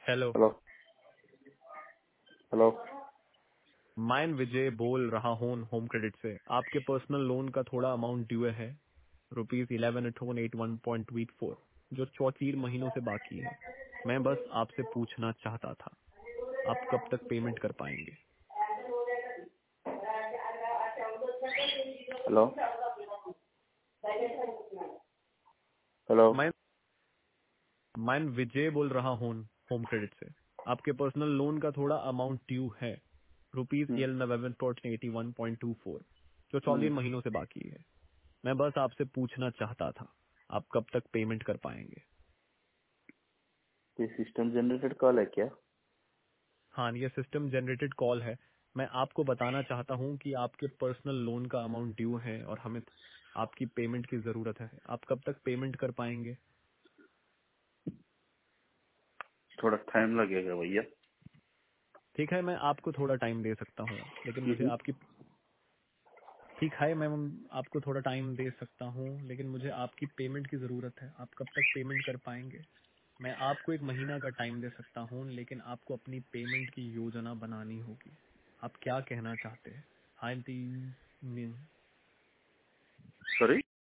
Hello. Hello. Hello. मैं विजय बोल रहा हूँ होम क्रेडिट से। आपके पर्सनल लोन का थोड़ा अमाउंट ड्यू है, ₹11,881.84, जो 34 महीनों से बाकी है। मैं बस आपसे पूछना चाहता था, आप कब तक पेमेंट कर पाएंगे? हेलो। हेलो। मैं मैं विजय बोल रहा हूँ होम क्रेडिट से। आपके पर्सनल लोन का थोड़ा अमाउंट ड्यू है, हम्म, ₹11,881.24, जो हम्म, 34 महीनों से बाकी है। मैं बस आपसे पूछना चाहता था, आप कब तक पेमेंट कर पाएंगे? ये सिस्टम जनरेटेड कॉल है क्या? हाँ, ये सिस्टम जनरेटेड कॉल है। मैं आपको बताना चाहता हूँ कि आपके पर्सनल लोन का अमाउंट ड्यू है और हमें आपकी पेमेंट की जरूरत है। आप कब तक पेमेंट कर पाएंगे? थोड़ा टाइम लगेगा भैया। ठीक है, मैं आपको थोड़ा टाइम दे सकता हूँ, लेकिन मुझे हम्म, आपकी ठीक है, मैं आपको थोड़ा टाइम दे सकता हूँ, लेकिन मुझे आपकी पेमेंट की जरूरत है। आप कब तक पेमेंट कर पाएंगे? मैं आपको 1 महीना का टाइम दे सकता हूँ, लेकिन आपको अपनी पेमेंट की योजना बनानी होगी। आप क्या कहना चाहते हैं? हाँ,